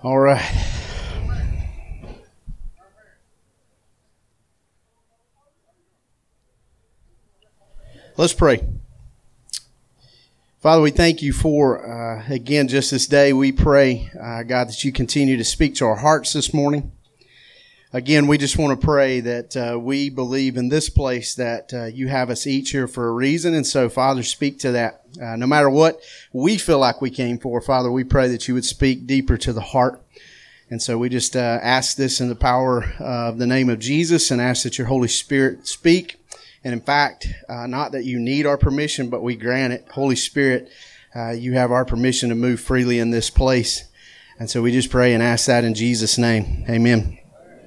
All right. Let's pray. Father, we thank you for, again, just this day. We pray, God, that you continue to speak to our hearts this morning. Again, we just want to pray that we believe in this place that you have us each here for a reason. And so, Father, speak to that. No matter what we feel like we came for, Father, we pray that you would speak deeper to the heart. And so we just ask this in the power of the name of Jesus and ask that your Holy Spirit speak. And in fact, not that you need our permission, but we grant it. Holy Spirit, you have our permission to move freely in this place. And so we just pray and ask that in Jesus' name. Amen.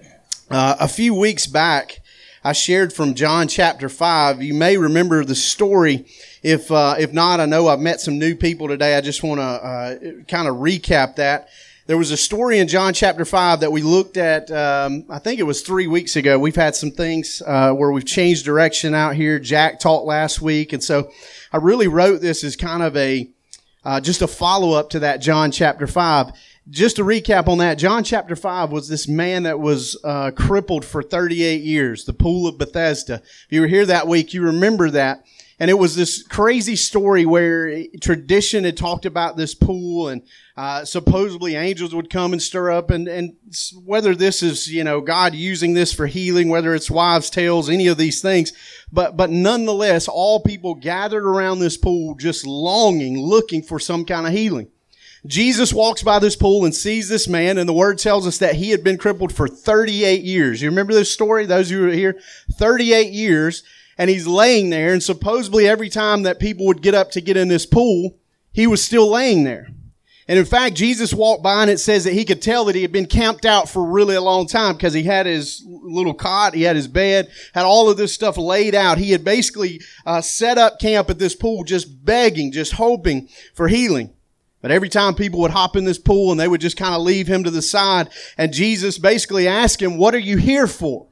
A few weeks back, I shared from John chapter 5. You may remember the story. If not, I know I've met some new people today. I just want to kind of recap that. There was a story in John chapter 5 that we looked at, I think it was 3 weeks ago. We've had some things where we've changed direction out here. Jack taught last week. And so I really wrote this as kind of just a follow-up to that John chapter 5. Just to recap on that, John chapter 5 was this man that was crippled for 38 years, the Pool of Bethesda. If you were here that week, you remember that. And it was this crazy story where tradition had talked about this pool and supposedly angels would come and stir up. And whether this is, God using this for healing, whether it's wives' tales, any of these things. But nonetheless, all people gathered around this pool just longing, looking for some kind of healing. Jesus walks by this pool and sees this man, and the word tells us that he had been crippled for 38 years. You remember this story? Those of you who are here, 38 years. And he's laying there, and supposedly every time that people would get up to get in this pool, he was still laying there. And in fact, Jesus walked by, and it says that he could tell that he had been camped out for really a long time because he had his little cot, he had his bed, had all of this stuff laid out. He had basically set up camp at this pool just begging, just hoping for healing. But every time people would hop in this pool, and they would just kind of leave him to the side, and Jesus basically asked him, "What are you here for?"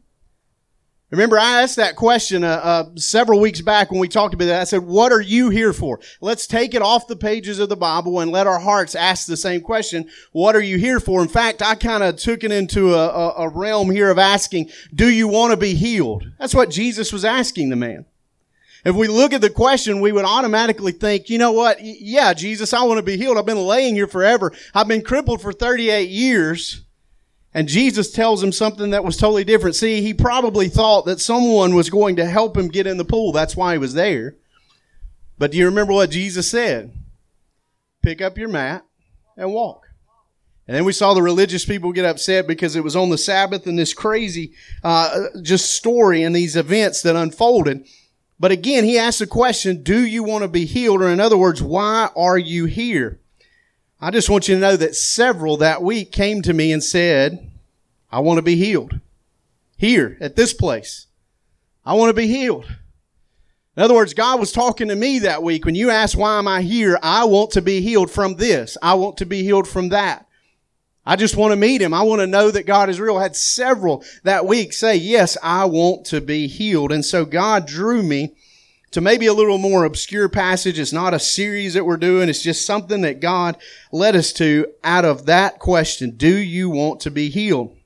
Remember, I asked that question several weeks back when we talked about that. I said, what are you here for? Let's take it off the pages of the Bible and let our hearts ask the same question. What are you here for? In fact, I kind of took it into a realm here of asking, do you want to be healed? That's what Jesus was asking the man. If we look at the question, we would automatically think, you know what? Yeah, Jesus, I want to be healed. I've been laying here forever. I've been crippled for 38 years. And Jesus tells him something that was totally different. See, he probably thought that someone was going to help him get in the pool. That's why he was there. But do you remember what Jesus said? Pick up your mat and walk. And then we saw the religious people get upset because it was on the Sabbath and this crazy just story and these events that unfolded. But again, he asked the question, do you want to be healed? Or in other words, why are you here? I just want you to know that several that week came to me and said, I want to be healed. Here, at this place. I want to be healed. In other words, God was talking to me that week. When you ask, why am I here? I want to be healed from this. I want to be healed from that. I just want to meet him. I want to know that God is real. I had several that week say, yes, I want to be healed. And so God drew me to maybe a little more obscure passage. It's not a series that we're doing. It's just something that God led us to out of that question. Do you want to be healed?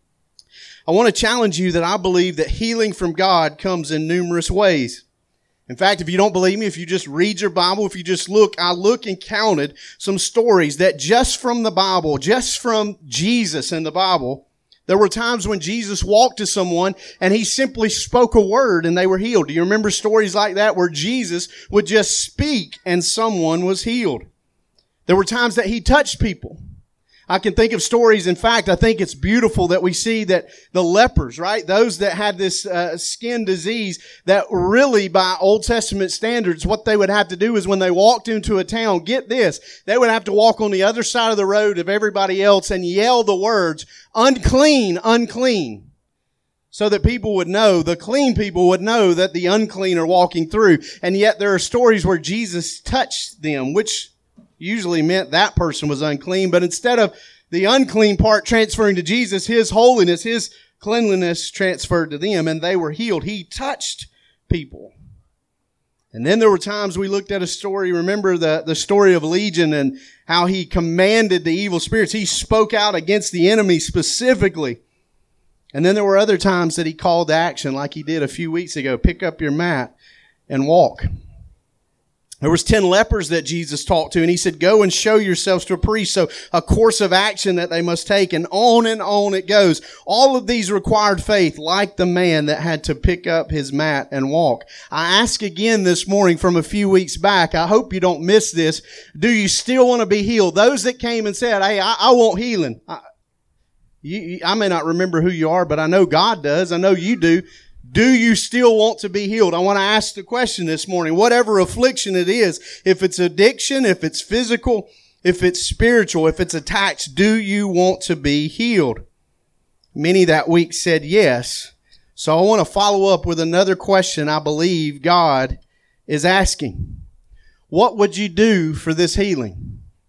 I want to challenge you that I believe that healing from God comes in numerous ways. In fact, if you don't believe me, if you just read your Bible, if you just look, I look and counted some stories that just from the Bible, just from Jesus in the Bible, there were times when Jesus walked to someone and he simply spoke a word and they were healed. Do you remember stories like that where Jesus would just speak and someone was healed? There were times that he touched people. I can think of stories. In fact, I think it's beautiful that we see that the lepers, right? Those that had this skin disease that really by Old Testament standards, what they would have to do is when they walked into a town, get this, they would have to walk on the other side of the road of everybody else and yell the words, unclean, unclean. So that people would know, the clean people would know that the unclean are walking through. And yet there are stories where Jesus touched them, which usually meant that person was unclean, but instead of the unclean part transferring to Jesus, his holiness, his cleanliness transferred to them, and they were healed. He touched people. And then there were times we looked at a story, remember the story of Legion and how he commanded the evil spirits. He spoke out against the enemy specifically. And then there were other times that he called to action like he did a few weeks ago. Pick up your mat and walk. There was 10 lepers that Jesus talked to, and he said, go and show yourselves to a priest. So a course of action that they must take, and on it goes. All of these required faith, like the man that had to pick up his mat and walk. I ask again this morning from a few weeks back, I hope you don't miss this. Do you still want to be healed? Those that came and said, hey, I want healing. I may not remember who you are, but I know God does. I know you do. Do you still want to be healed? I want to ask the question this morning. Whatever affliction it is, if it's addiction, if it's physical, if it's spiritual, if it's attached, do you want to be healed? Many that week said yes. So I want to follow up with another question I believe God is asking. What would you do for this healing?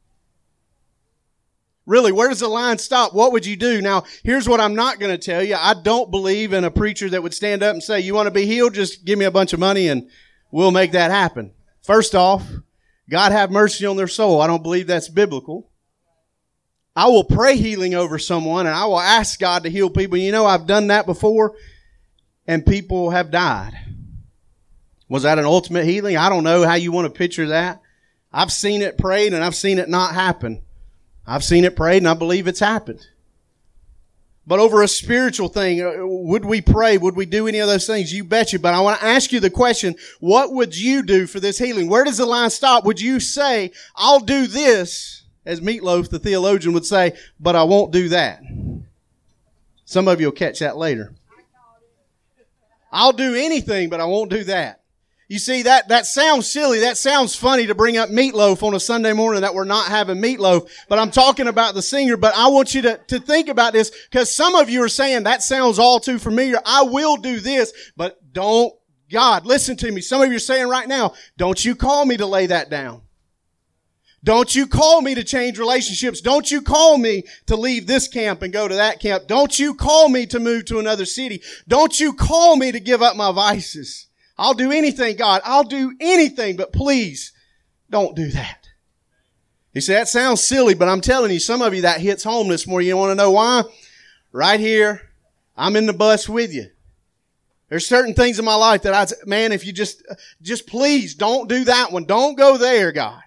Really, where does the line stop? What would you do? Now, here's what I'm not going to tell you. I don't believe in a preacher that would stand up and say, you want to be healed? Just give me a bunch of money and we'll make that happen. First off, God have mercy on their soul. I don't believe that's biblical. I will pray healing over someone and I will ask God to heal people. You know, I've done that before and people have died. Was that an ultimate healing? I don't know how you want to picture that. I've seen it prayed and I've seen it not happen. I've seen it prayed and I believe it's happened. But over a spiritual thing, would we pray? Would we do any of those things? You betcha. But I want to ask you the question, what would you do for this healing? Where does the line stop? Would you say, I'll do this, as Meatloaf, the theologian, would say, but I won't do that? Some of you will catch that later. I'll do anything, but I won't do that. You see, that sounds silly. That sounds funny to bring up Meatloaf on a Sunday morning that we're not having meatloaf. But I'm talking about the singer. But I want you to think about this because some of you are saying that sounds all too familiar. I will do this, but don't, God, listen to me. Some of you are saying right now, don't you call me to lay that down. Don't you call me to change relationships. Don't you call me to leave this camp and go to that camp. Don't you call me to move to another city. Don't you call me to give up my vices. I'll do anything, God. I'll do anything, but please don't do that. You see, that sounds silly, but I'm telling you, some of you that hits home this morning. You want to know why? Right here, I'm in the bus with you. There's certain things in my life that man, if you just please don't do that one. Don't go there, God.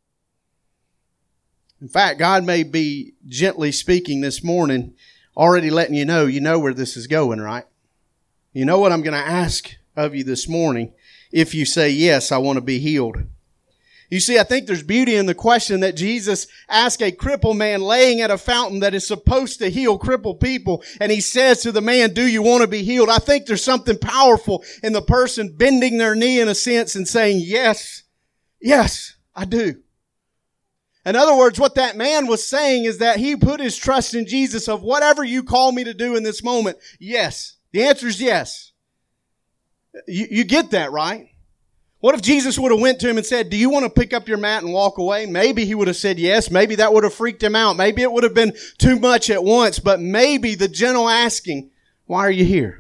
In fact, God may be gently speaking this morning, already letting you know where this is going, right? You know what I'm going to ask of you this morning if you say, yes, I want to be healed. You see, I think there's beauty in the question that Jesus asked a crippled man laying at a fountain that is supposed to heal crippled people. And he says to the man, do you want to be healed? I think there's something powerful in the person bending their knee in a sense and saying, yes, I do. In other words, what that man was saying is that he put his trust in Jesus of whatever you call me to do in this moment. Yes. The answer is yes. You get that, right? What if Jesus would have went to him and said, do you want to pick up your mat and walk away? Maybe he would have said yes. Maybe that would have freaked him out. Maybe it would have been too much at once. But maybe the gentle asking, why are you here?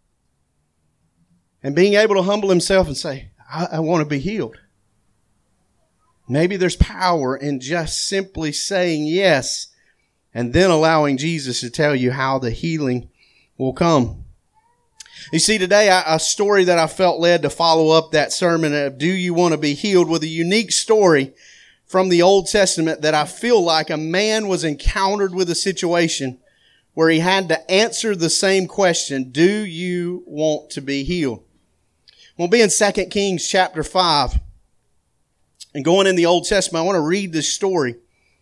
And being able to humble himself and say, I want to be healed. Maybe there's power in just simply saying yes and then allowing Jesus to tell you how the healing will come. You see, today, a story that I felt led to follow up that sermon of Do You Want to Be Healed with a unique story from the Old Testament that I feel like a man was encountered with a situation where he had to answer the same question, do you want to be healed? We'll be in 2 Kings chapter 5. And going in the Old Testament, I want to read this story.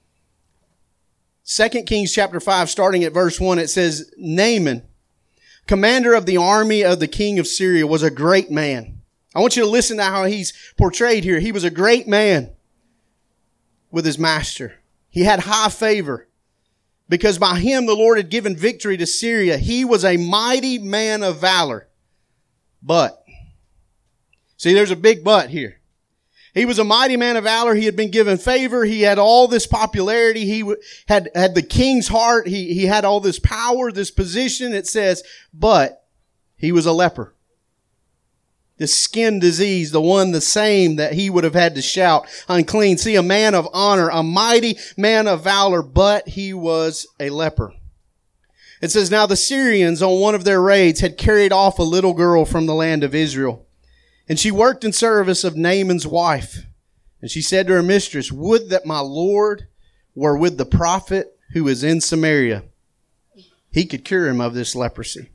2 Kings chapter 5, starting at verse 1, it says, Naaman, commander of the army of the king of Syria, was a great man. I want you to listen to how he's portrayed here. He was a great man with his master. He had high favor because by him the Lord had given victory to Syria. He was a mighty man of valor. But, see, there's a big but here. He was a mighty man of valor. He had been given favor. He had all this popularity. He had the king's heart. He had all this power, this position. It says, but he was a leper. the skin disease, the one the same that he would have had to shout, unclean. See, a man of honor, a mighty man of valor, but he was a leper. It says, now the Syrians on one of their raids had carried off a little girl from the land of Israel. And she worked in service of Naaman's wife. And she said to her mistress, would that my Lord were with the prophet who is in Samaria. He could cure him of this leprosy.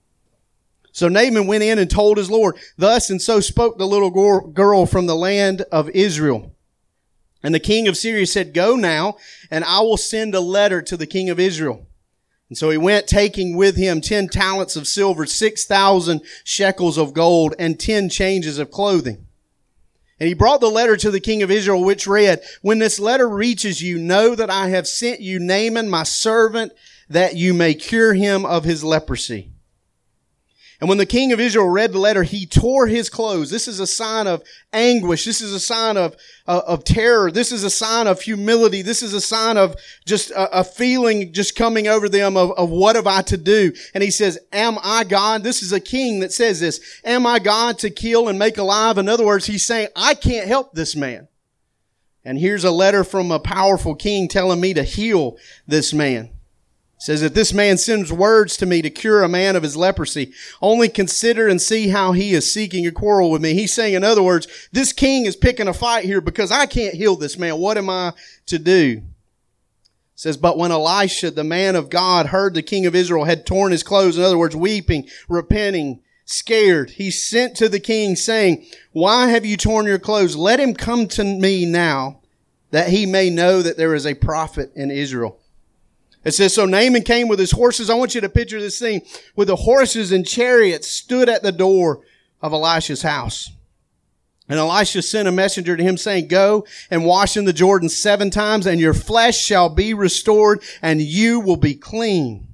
So Naaman went in and told his Lord, thus and so spoke the little girl from the land of Israel. And the king of Syria said, go now, and I will send a letter to the king of Israel. And so he went, taking with him 10 talents of silver, 6,000 shekels of gold, and 10 changes of clothing. And he brought the letter to the king of Israel, which read, when this letter reaches you, know that I have sent you Naaman, my servant, that you may cure him of his leprosy. And when the king of Israel read the letter, he tore his clothes. This is a sign of anguish. This is a sign of terror. This is a sign of humility. This is a sign of just a feeling just coming over them of what have I to do? And he says, am I God? This is a king that says this. Am I God to kill and make alive? In other words, he's saying, I can't help this man. And here's a letter from a powerful king telling me to heal this man. It says, if this man sends words to me to cure a man of his leprosy, only consider and see how he is seeking a quarrel with me. He's saying, in other words, this king is picking a fight here because I can't heal this man. What am I to do? It says, but when Elisha, the man of God, heard the king of Israel had torn his clothes, in other words, weeping, repenting, scared, he sent to the king saying, why have you torn your clothes? Let him come to me now that he may know that there is a prophet in Israel. It says, so Naaman came with his horses. I want you to picture this scene with the horses and chariots stood at the door of Elisha's house. And Elisha sent a messenger to him saying, go and wash in the Jordan 7 times and your flesh shall be restored and you will be clean.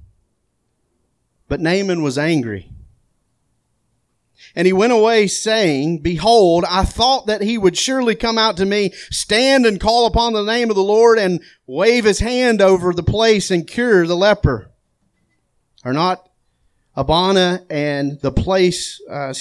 But Naaman was angry. And he went away saying, behold, I thought that he would surely come out to me, stand and call upon the name of the Lord and wave his hand over the place and cure the leper. Are not Abana and the place,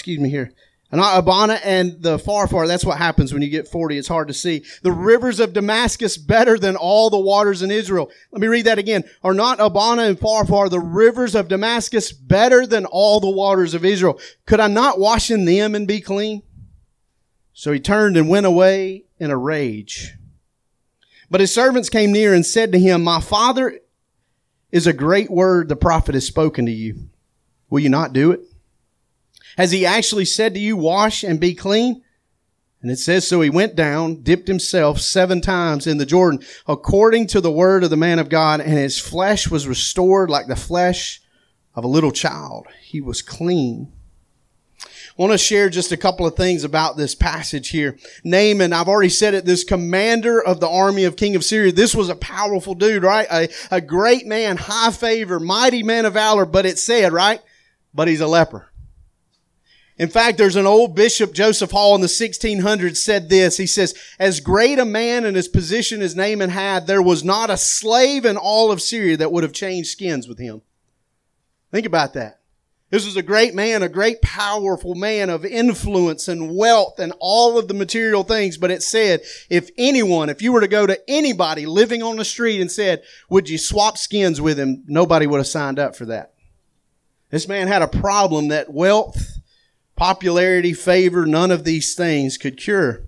not Abana and the Pharpar. That's what happens when you get 40. It's hard to see. The rivers of Damascus better than all the waters in Israel. Let me read that again. Are not Abana and Pharpar, the rivers of Damascus, better than all the waters of Israel? Could I not wash in them and be clean? So he turned and went away in a rage. But his servants came near and said to him, my father is a great word the prophet has spoken to you. Will you not do it? Has he actually said to you, wash and be clean? And it says, so he went down, dipped himself 7 times in the Jordan, according to the word of the man of God, and his flesh was restored like the flesh of a little child. He was clean. I want to share just a couple of things about this passage here. Naaman, I've already said it, this commander of the army of King of Syria. This was a powerful dude, right? A great man, high favor, mighty man of valor, but it said, right? But he's a leper. In fact, there's an old bishop, Joseph Hall, in the 1600s said this. He says, as great a man in his position as Naaman had, there was not a slave in all of Syria that would have changed skins with him. Think about that. This was a great man, a great powerful man of influence and wealth and all of the material things. But it said, if you were to go to anybody living on the street and said, would you swap skins with him? Nobody would have signed up for that. This man had a problem that wealth, popularity, favor, none of these things could cure.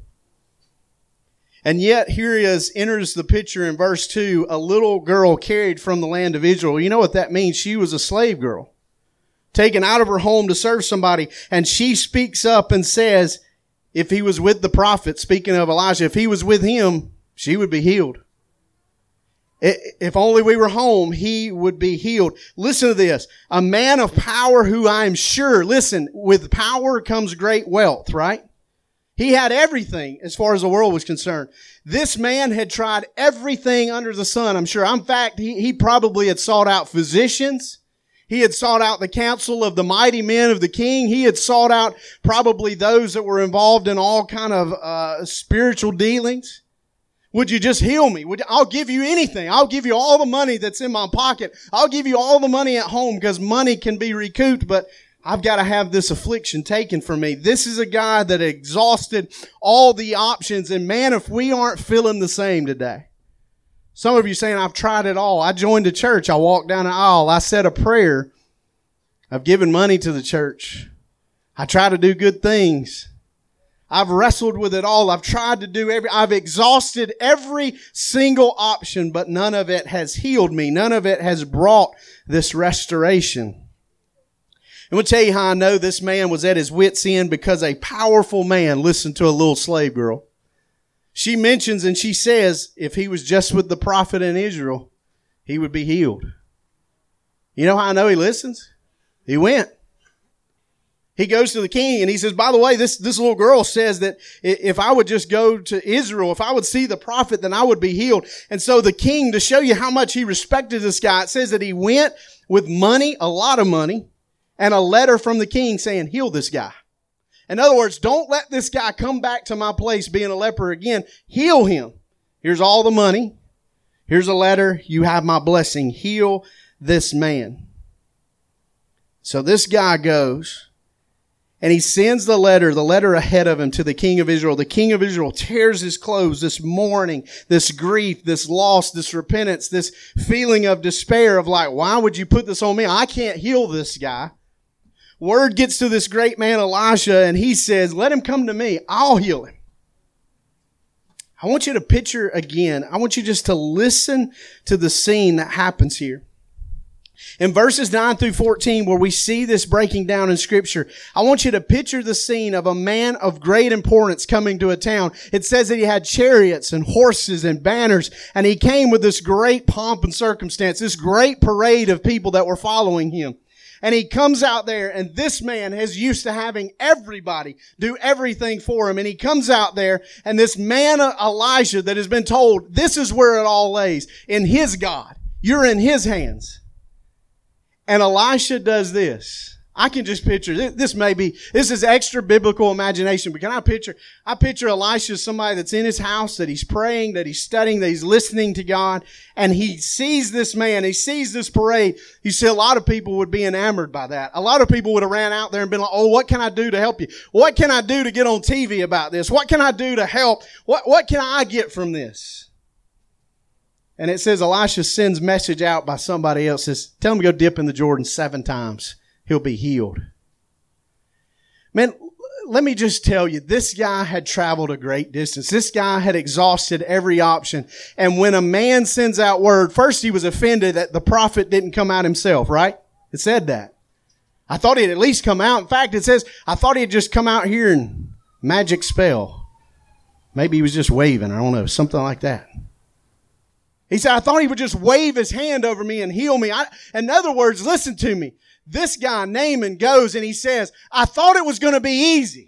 And yet here enters the picture in verse 2, a little girl carried from the land of Israel. You know what that means? She was a slave girl, taken out of her home to serve somebody. And she speaks up and says, if he was with the prophet, speaking of Elijah, if he was with him, she would be healed. If only we were home, he would be healed. Listen to this. A man of power who I am sure, listen, with power comes great wealth, right? He had everything as far as the world was concerned. This man had tried everything under the sun, I'm sure. In fact, he probably had sought out physicians. He had sought out the counsel of the mighty men of the king. He had sought out probably those that were involved in all kind of spiritual dealings. Would you just heal me? I'll give you anything. I'll give you all the money that's in my pocket. I'll give you all the money at home because money can be recouped. But I've got to have this affliction taken from me. This is a guy that exhausted all the options. And man, if we aren't feeling the same today. Some of you saying, I've tried it all. I joined a church. I walked down an aisle. I said a prayer. I've given money to the church. I try to do good things. I've wrestled with it all. I've tried to do I've exhausted every single option, but none of it has healed me. None of it has brought this restoration. I'm going to tell you how I know this man was at his wit's end, because a powerful man listened to a little slave girl. She mentions and she says, if he was just with the prophet in Israel, he would be healed. You know how I know he listens? He went. He goes to the king and he says, by the way, this little girl says that if I would just go to Israel, if I would see the prophet, then I would be healed. And so the king, to show you how much he respected this guy, it says that he went with money, a lot of money, and a letter from the king saying, heal this guy. In other words, don't let this guy come back to my place being a leper again. Heal him. Here's all the money. Here's a letter. You have my blessing. Heal this man. So this guy goes. And he sends the letter ahead of him to the king of Israel. The king of Israel tears his clothes, this mourning, this grief, this loss, this repentance, this feeling of despair of like, why would you put this on me? I can't heal this guy. Word gets to this great man Elisha, and he says, let him come to me. I'll heal him. I want you to picture again. I want you just to listen to the scene that happens here. In verses 9 through 14, where we see this breaking down in Scripture, I want you to picture the scene of a man of great importance coming to a town. It says that he had chariots and horses and banners, and he came with this great pomp and circumstance, this great parade of people that were following him. And he comes out there, and this man is used to having everybody do everything for him. And he comes out there, and this man Elijah that has been told, this is where it all lays, in his God. You're in his hands. And Elisha does this. I can just picture, this is extra biblical imagination, but can I picture Elisha as somebody that's in his house, that he's praying, that he's studying, that he's listening to God, and he sees this man, he sees this parade. You see, a lot of people would be enamored by that. A lot of people would have ran out there and been like, oh, what can I do to help you? What can I do to get on TV about this? What can I do to help? What can I get from this? And it says Elisha sends message out by somebody else, says, tell him to go dip in the Jordan 7 times. He'll be healed. Man, let me just tell you, this guy had traveled a great distance. This guy had exhausted every option. And when a man sends out word, first he was offended that the prophet didn't come out himself, right? It said that. I thought he'd at least come out. In fact, it says, I thought he'd just come out here and magic spell. Maybe he was just waving. I don't know. Something like that. He said, I thought he would just wave his hand over me and heal me. In other words, listen to me. This guy, Naaman, goes and he says, I thought it was going to be easy.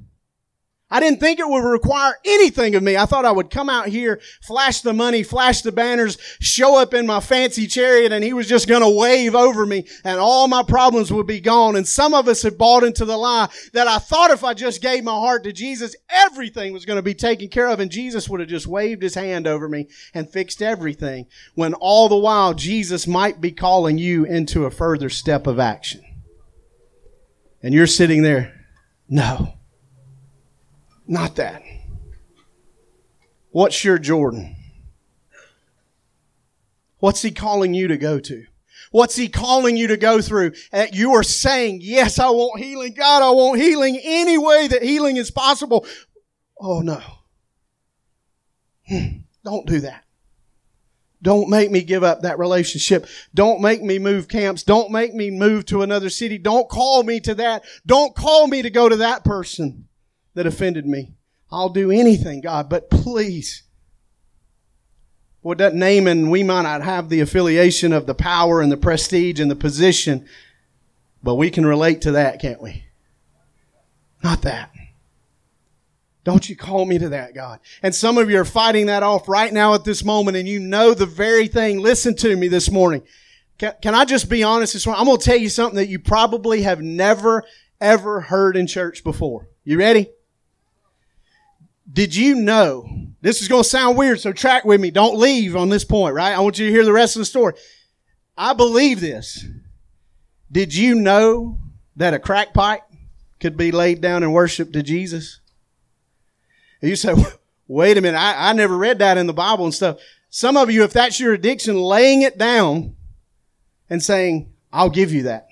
I didn't think it would require anything of me. I thought I would come out here, flash the money, flash the banners, show up in my fancy chariot, and he was just going to wave over me and all my problems would be gone. And some of us have bought into the lie that I thought if I just gave my heart to Jesus, everything was going to be taken care of and Jesus would have just waved his hand over me and fixed everything, when all the while Jesus might be calling you into a further step of action. And you're sitting there, no. Not that. What's your Jordan? What's he calling you to go to? What's he calling you to go through? You are saying, yes, I want healing. God, I want healing any way that healing is possible. Oh, no. Don't do that. Don't make me give up that relationship. Don't make me move camps. Don't make me move to another city. Don't call me to that. Don't call me to go to that person that offended me. I'll do anything, God, but please. Well, that Naaman, we might not have the affiliation of the power and the prestige and the position, but we can relate to that, can't we? Not that. Don't you call me to that, God. And some of you are fighting that off right now at this moment, and you know the very thing. Listen to me this morning. Can I just be honest this morning? I'm going to tell you something that you probably have never, ever heard in church before. You ready? Did you know, this is going to sound weird, so track with me. Don't leave on this point, right? I want you to hear the rest of the story. I believe this. Did you know that a crack pipe could be laid down and worshiped to Jesus? And you say, wait a minute, I never read that in the Bible and stuff. Some of you, if that's your addiction, laying it down and saying, I'll give you that.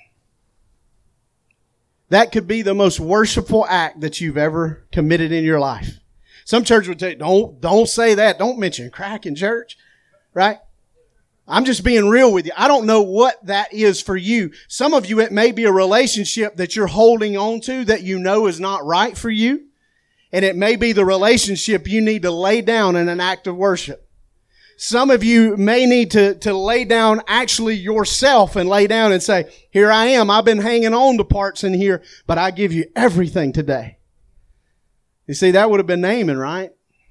That could be the most worshipful act that you've ever committed in your life. Some church would tell you, don't say that. Don't mention crack in church, right? I'm just being real with you. I don't know what that is for you. Some of you, it may be a relationship that you're holding on to that you know is not right for you. And it may be the relationship you need to lay down in an act of worship. Some of you may need to lay down actually yourself and lay down and say, here I am. I've been hanging on to parts in here, but I give you everything today. You see, that would have been Naaman, right?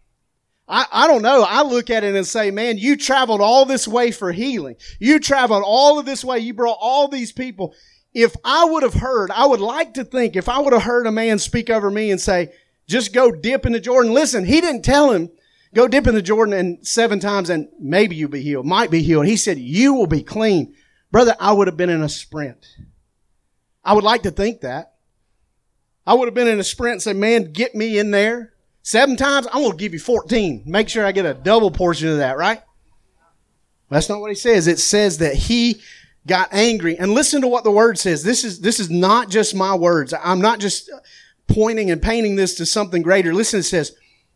I don't know. I look at it and say, man, you traveled all this way for healing. You traveled all of this way. You brought all these people. If I would have heard, I would like to think, if I would have heard a man speak over me and say, just go dip in the Jordan. Listen, he didn't tell him, go dip in the Jordan and 7 times and maybe you'll be healed, might be healed. He said, you will be clean. Brother, I would have been in a sprint. I would like to think that. I would have been in a sprint and said, man, get me in there. 7 times, I'm going to give you 14. Make sure I get a double portion of that, right? That's not what he says. It says that he got angry. And listen to what the word says. This is not just my words. I'm not just pointing and painting this to something greater. Listen, it says,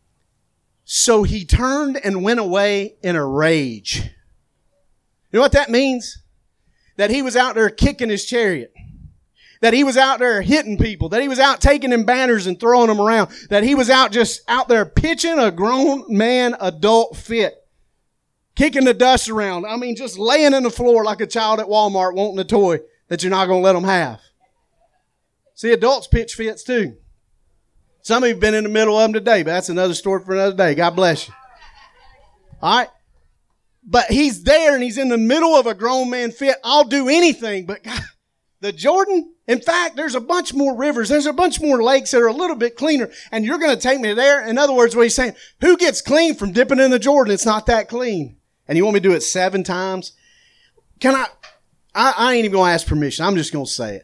so he turned and went away in a rage. You know what that means? That he was out there kicking his chariot. That he was out there hitting people. That he was out taking them banners and throwing them around. That he was just out there pitching a grown man adult fit. Kicking the dust around. I mean, just laying in the floor like a child at Walmart wanting a toy that you're not going to let them have. See, adults pitch fits too. Some of you have been in the middle of them today, but that's another story for another day. God bless you. All right. But he's there and he's in the middle of a grown man fit. I'll do anything, but God, the Jordan, in fact, there's a bunch more rivers. There's a bunch more lakes that are a little bit cleaner, and you're going to take me there? In other words, what he's saying, who gets clean from dipping in the Jordan? It's not that clean. And you want me to do it 7 times? I ain't even going to ask permission. I'm just going to say it.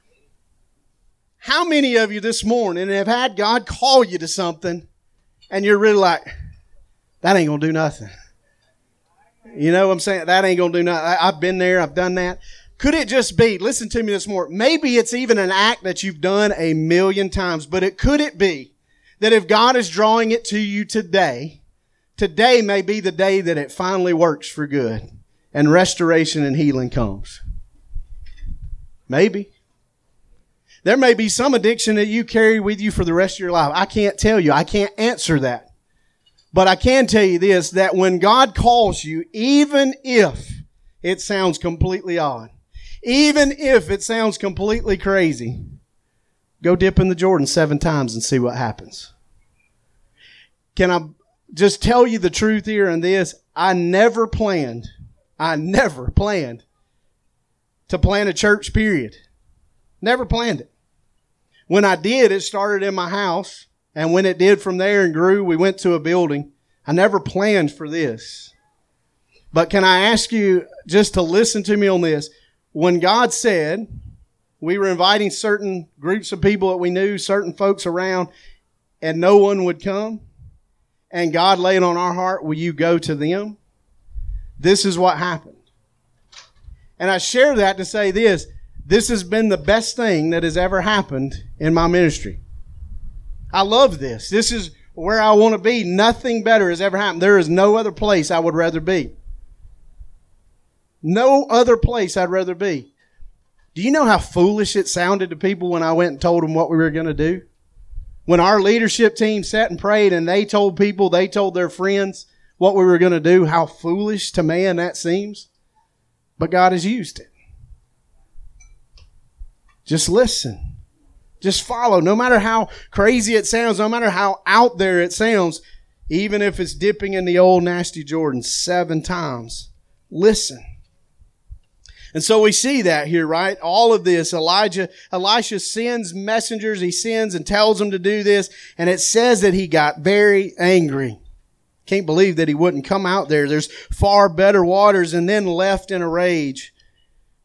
How many of you this morning have had God call you to something and you're really like, that ain't going to do nothing? You know what I'm saying? That ain't going to do nothing. I've been there. I've done that. Could it just be, listen to me this morning, maybe it's even an act that you've done 1,000,000 times, but could it be that if God is drawing it to you today may be the day that it finally works for good and restoration and healing comes? Maybe. There may be some addiction that you carry with you for the rest of your life. I can't tell you. I can't answer that. But I can tell you this, that when God calls you, even if it sounds completely odd, even if it sounds completely crazy, go dip in the Jordan 7 times and see what happens. Can I just tell you the truth here in this? I never planned to plant a church, period. Never planned it. When I did, it started in my house. And when it did from there and grew, we went to a building. I never planned for this. But can I ask you just to listen to me on this? When God said we were inviting certain groups of people that we knew, certain folks around, and no one would come, and God laid on our heart, will you go to them? This is what happened. And I share that to say this. This has been the best thing that has ever happened in my ministry. I love this. This is where I want to be. Nothing better has ever happened. There is no other place I would rather be. No other place I'd rather be. Do you know how foolish it sounded to people when I went and told them what we were going to do? When our leadership team sat and prayed and they told people, they told their friends what we were going to do, how foolish to man that seems. But God has used it. Just listen. Just follow. No matter how crazy it sounds, no matter how out there it sounds, even if it's dipping in the old nasty Jordan 7 times, listen. And so we see that here, right? All of this, Elisha sends messengers. He sends and tells them to do this. And it says that he got very angry. Can't believe that he wouldn't come out there. There's far better waters, and then left in a rage.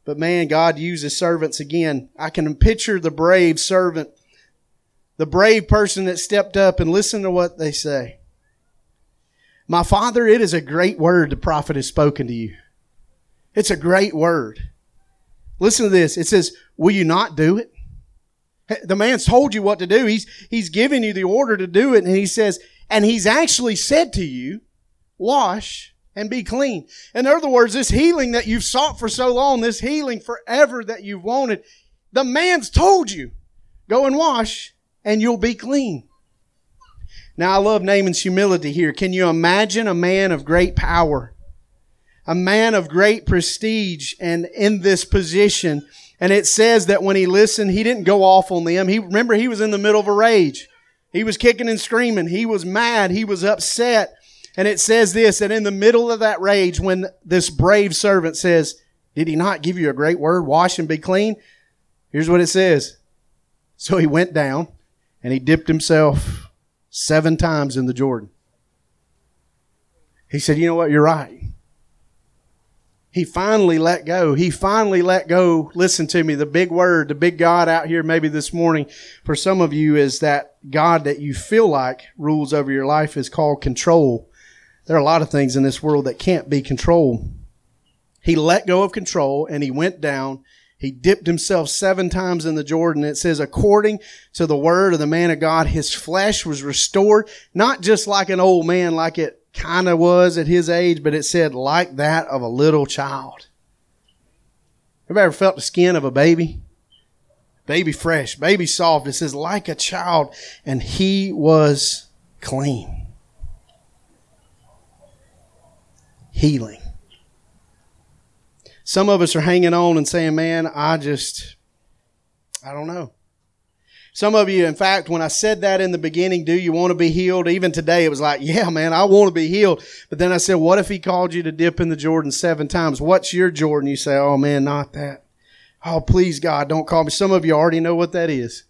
But man, God uses servants again. I can picture the brave servant, the brave person that stepped up, and listen to what they say. My father, it is a great word the prophet has spoken to you. It's a great word. Listen to this. It says, will you not do it? The man's told you what to do. He's giving you the order to do it. And he says, and he's actually said to you, wash and be clean. In other words, this healing that you've sought for so long, this healing forever that you've wanted, the man's told you, go and wash and you'll be clean. Now, I love Naaman's humility here. Can you imagine a man of great power, a man of great prestige, and in this position? And it says that when he listened, he didn't go off on them. Remember, he was in the middle of a rage. He was kicking and screaming. He was mad. He was upset. And it says this, that in the middle of that rage, when this brave servant says, did he not give you a great word? Wash and be clean. Here's what it says. So he went down and he dipped himself 7 times in the Jordan. He said, you know what? You're right. He finally let go. He finally let go. Listen to me. The big word, the big God out here maybe this morning for some of you is that God that you feel like rules over your life is called control. There are a lot of things in this world that can't be controlled. He let go of control and he went down. He dipped himself 7 times in the Jordan. It says, according to the word of the man of God, his flesh was restored, not just like an old man, like it kind of was at his age, but it said like that of a little child. Everybody ever felt the skin of a baby? Baby fresh, baby soft. It says like a child, and he was clean. Healing. Some of us are hanging on and saying, man, I don't know. Some of you, in fact, when I said that in the beginning, do you want to be healed? Even today, it was like, yeah, man, I want to be healed. But then I said, what if he called you to dip in the Jordan 7 times? What's your Jordan? You say, oh, man, not that. Oh, please, God, don't call me. Some of you already know what that is.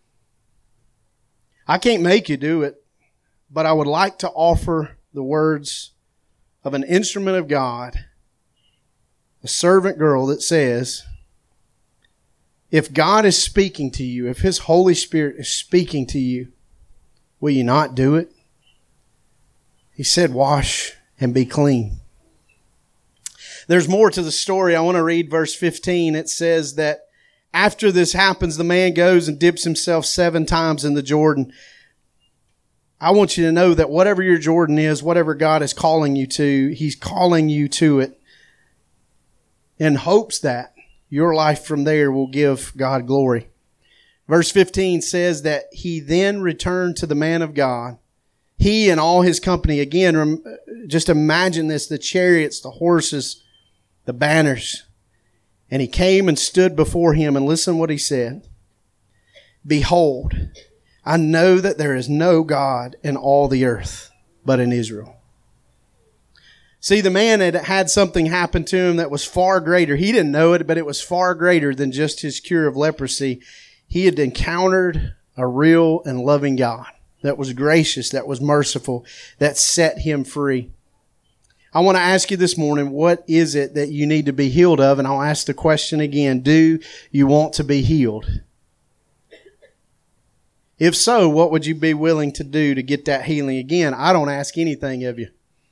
I can't make you do it, but I would like to offer the words of an instrument of God, a servant girl that says, if God is speaking to you, if His Holy Spirit is speaking to you, will you not do it? He said, wash and be clean. There's more to the story. I want to read verse 15. It says that after this happens, the man goes and dips himself 7 times in the Jordan. I want you to know that whatever your Jordan is, whatever God is calling you to, He's calling you to it in hopes that your life from there will give God glory. Verse 15 says that he then returned to the man of God. He and all his company. Again, just imagine this, the chariots, the horses, the banners. And he came and stood before him, and listen what he said. Behold, I know that there is no God in all the earth but in Israel. See, the man had something happen to him that was far greater. He didn't know it, but it was far greater than just his cure of leprosy. He had encountered a real and loving God that was gracious, that was merciful, that set him free. I want to ask you this morning, what is it that you need to be healed of? And I'll ask the question again, do you want to be healed? If so, what would you be willing to do to get that healing? Again, I don't ask anything of you.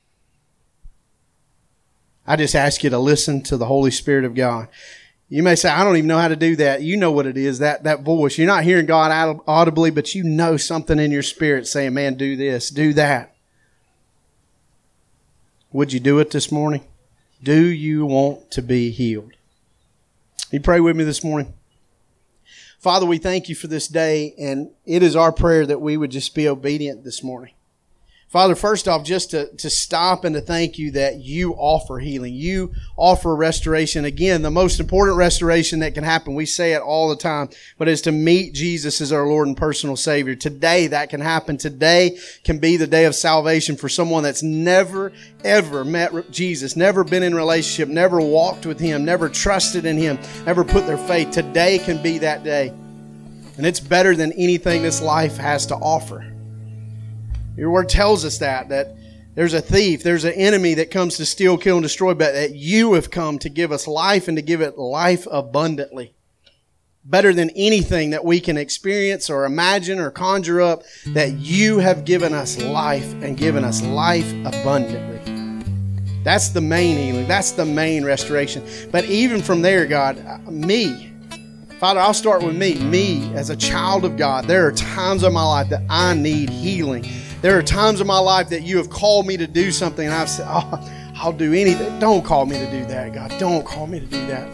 I just ask you to listen to the Holy Spirit of God. You may say, I don't even know how to do that. You know what it is, that voice. You're not hearing God audibly, but you know something in your spirit saying, man, do this, do that. Would you do it this morning? Do you want to be healed? You pray with me this morning? Father, we thank you for this day, and it is our prayer that we would just be obedient this morning. Father, first off, just to stop and to thank you that you offer healing. You offer restoration. Again, the most important restoration that can happen, we say it all the time, but is to meet Jesus as our Lord and personal Savior. Today, that can happen. Today can be the day of salvation for someone that's never, ever met Jesus, never been in relationship, never walked with Him, never trusted in Him, never put their faith. Today can be that day. And it's better than anything this life has to offer. Your word tells us that There's a thief, there's an enemy that comes to steal, kill, and destroy, but that you have come to give us life and to give it life abundantly. Better than anything that we can experience or imagine or conjure up, that you have given us life and given us life abundantly. That's the main healing. That's the main restoration. But even from there, God, Father, I'll start with me. Me, as a child of God, there are times in my life that I need healing. There are times in my life that you have called me to do something and I've said, I'll do anything. Don't call me to do that, God. Don't call me to do that.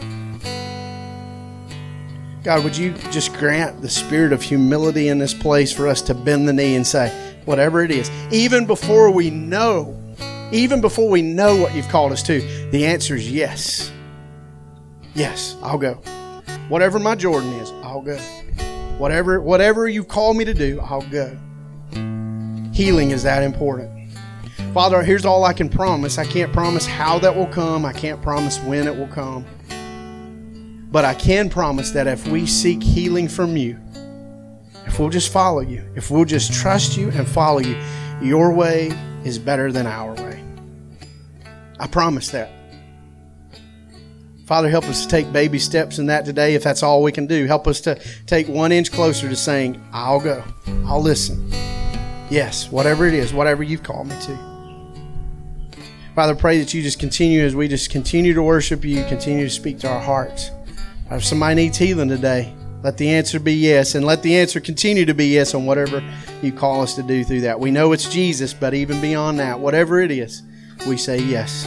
God, would you just grant the spirit of humility in this place for us to bend the knee and say, whatever it is, even before we know what you've called us to, the answer is yes. Yes, I'll go. Whatever my Jordan is, I'll go. Whatever you've called me to do, I'll go. Healing is that important. Father, here's all I can promise. I can't promise how that will come. I can't promise when it will come. But I can promise that if we seek healing from you, if we'll just follow you, if we'll just trust you and follow you, your way is better than our way. I promise that. Father, help us to take baby steps in that today if that's all we can do. Help us to take 1 inch closer to saying, I'll go. I'll listen. Yes, whatever it is, whatever you've called me to. Father, pray that you just continue as we just continue to worship you, continue to speak to our hearts. If somebody needs healing today, let the answer be yes, and let the answer continue to be yes on whatever you call us to do through that. We know it's Jesus, but even beyond that, whatever it is, we say yes.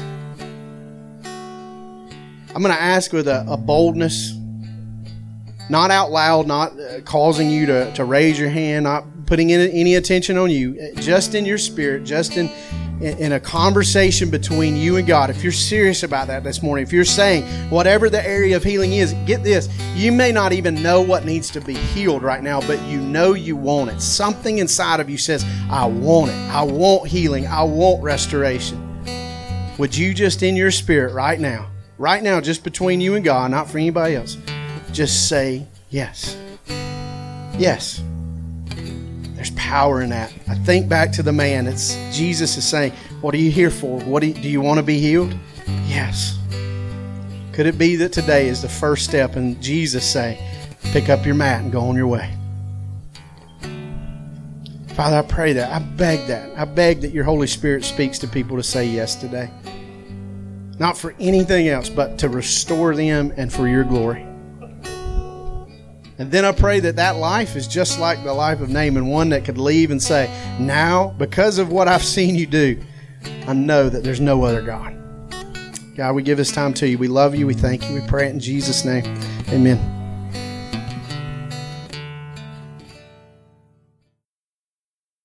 I'm going to ask with a boldness, not out loud, not causing you to raise your hand, not putting any attention on you, just in your spirit, just in a conversation between you and God. If you're serious about that this morning, if you're saying whatever the area of healing is, get this, you may not even know what needs to be healed right now, but you know you want it. Something inside of you says, I want it. I want healing. I want restoration. Would you just in your spirit right now, just between you and God, not for anybody else, just say yes. Yes. There's power in that. I think back to the man. It's Jesus is saying, what are you here for? Do you want to be healed? Yes. Could it be that today is the first step and Jesus say, pick up your mat and go on your way? Father, I pray that. I beg that. I beg that your Holy Spirit speaks to people to say yes today. Not for anything else, but to restore them and for your glory. And then I pray that life is just like the life of Naaman, one that could leave and say, now, because of what I've seen you do, I know that there's no other God. God, we give this time to you. We love you. We thank you. We pray it in Jesus' name. Amen.